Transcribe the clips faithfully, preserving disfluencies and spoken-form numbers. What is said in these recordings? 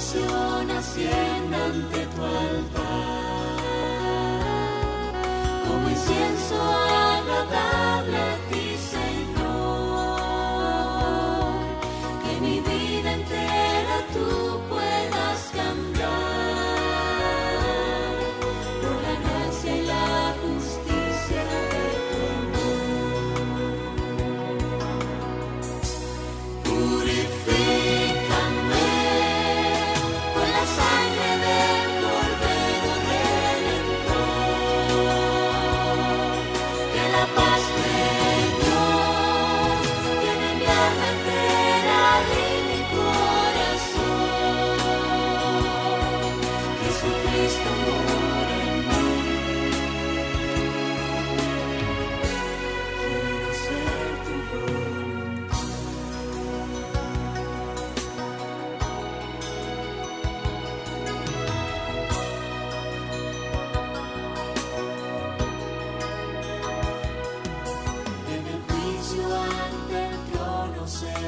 oración ascienda ante tu altar, como incienso agradable a ti, Señor, que mi vida entera tú puedas cambiar, por la gracia y la justicia de tu amor. Purifícame con la sangre del Cordero Redentor, que la paz de Dios llene mi alma entera y mi corazón. Jesucristo mora en mí. Quiero ser tu voluntad. En el juicio ante el trono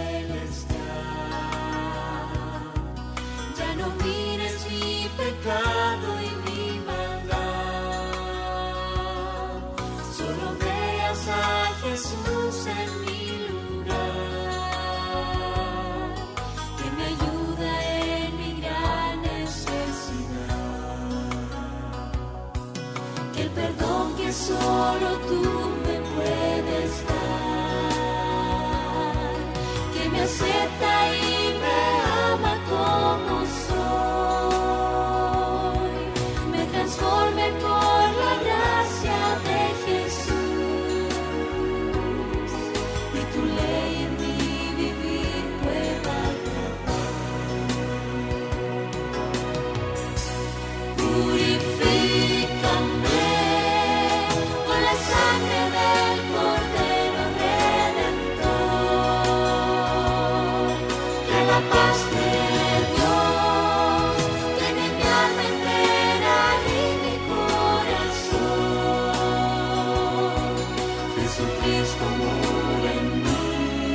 celestial, ya no mires mi pecado y mi maldad, solo veas a Jesús en mi lugar, que me ayuda en mi gran necesidad, que el perdón que solo tú me puedes dar, que me acepta y me ama como soy, me transforme por la gracia de Jesús, y tu ley en mi vivir pueda grabar. Purifícame con la sangre del Cordero Redentor, que la paz de Dios llene mi alma entera y mi corazón. Jesucristo mora en mí.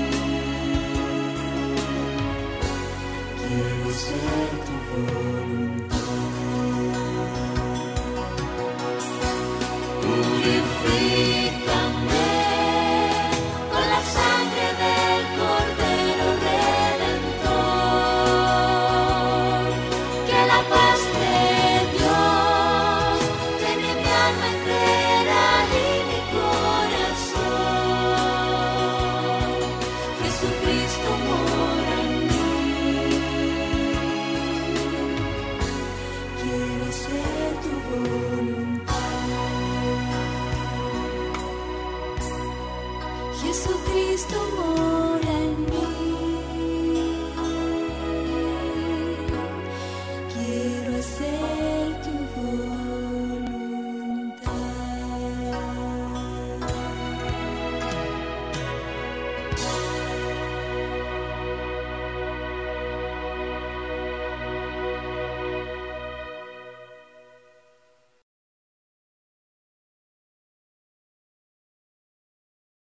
Quiero ser tu voluntad. Purifícame con la sangre del Cordero Redentor, que la paz de Dios llene mi alma entera y mi corazón. Jesucristo mora en mí. Quiero ser tu voluntad. Jesucristo mora